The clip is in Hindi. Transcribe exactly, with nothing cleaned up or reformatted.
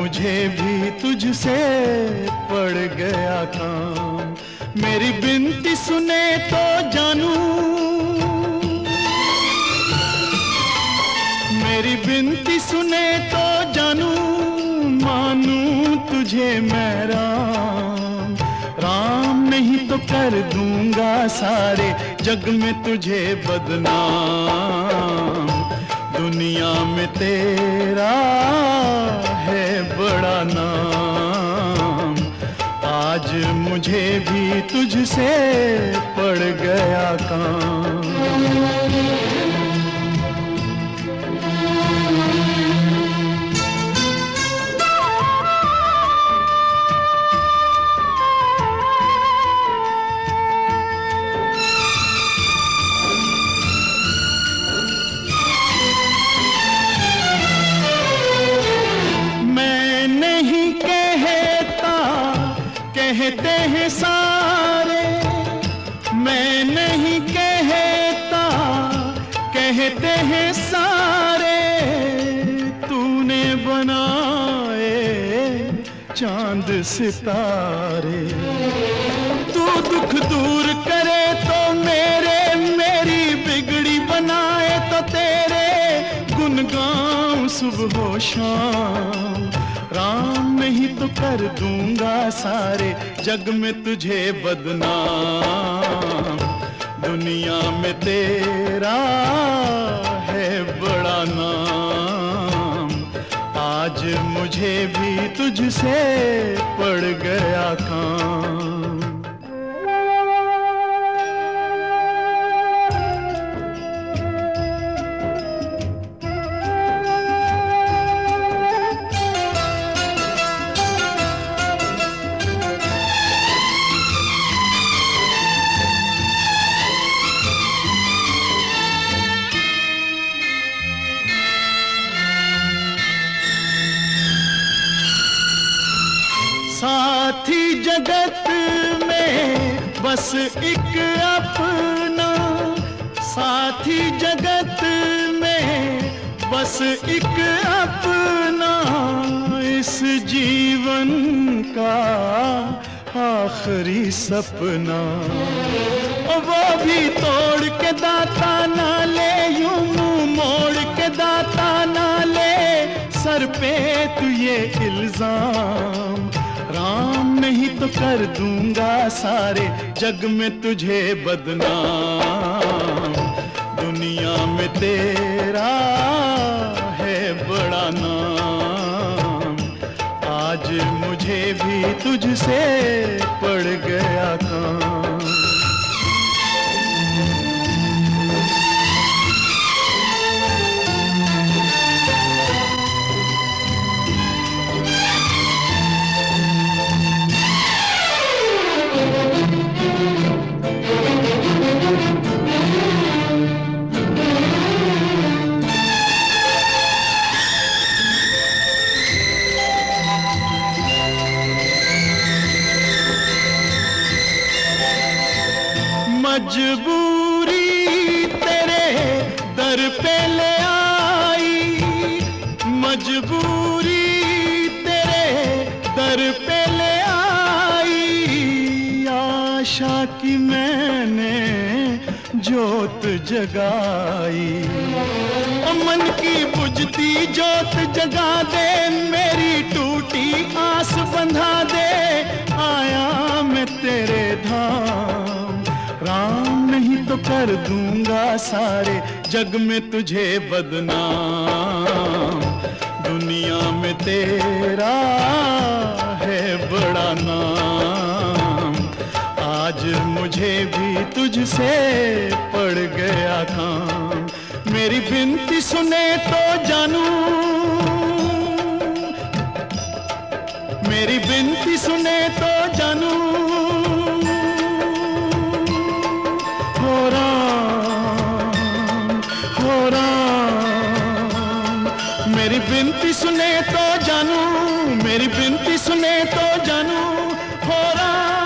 मुझे भी तुझसे पड़ गया काम। मेरी बिनती सुने तो जानू, मेरी बिनती सुने तो जानू, मानू तुझे मैं राम। राम नहीं तो कर दूंगा सारे जग में तुझे बदनाम। दुनिया में तेरा है बड़ा नाम, आज मुझे भी तुझसे पड़ गया काम। कहते हैं सारे, मैं नहीं कहता, कहते हैं सारे, तूने बनाए चांद सितारे। तू दुख दूर करे तो मेरे, मेरी बिगड़ी बनाए तो तेरे, गुन गाऊं सुबह शाम। राम नहीं तो कर दूंगा सारे जग में तुझे बदनाम। दुनिया में तेरा है बड़ा नाम, आज मुझे भी तुझसे पड़ गया काम। साथी जगत में बस एक अपना, साथी जगत में बस एक अपना, इस जीवन का आखिरी सपना। वो भी तोड़ के दाता ना ले, यूं मुंह मोड़ के दाता ना ले, सर पे तू ये इल्जाम। राम नहीं तो कर दूंगा सारे जग में तुझे बदनाम। दुनिया में तेरा है बड़ा नाम, आज मुझे भी तुझसे पड़ गया काम। मजबूरी तेरे दर पे ले आई, मजबूरी तेरे दर पे ले आई। आशा की मैंने जोत जगाई, मन की बुझती जोत जगा दे, मेरी टूटी आस बंधा दे, आया मैं तेरे धाम। राम नहीं तो कर दूंगा सारे जग में तुझे बदनाम। दुनिया में तेरा है बड़ा नाम, आज मुझे भी तुझसे पड़ गया काम। मेरी बिनती सुने तो जानू, मेरी बिनती सुने तो जानू, हो राम हो राम। मेरी बिनती सुने तो जानू, मेरी बिनती सुने तो जानू, हो राम।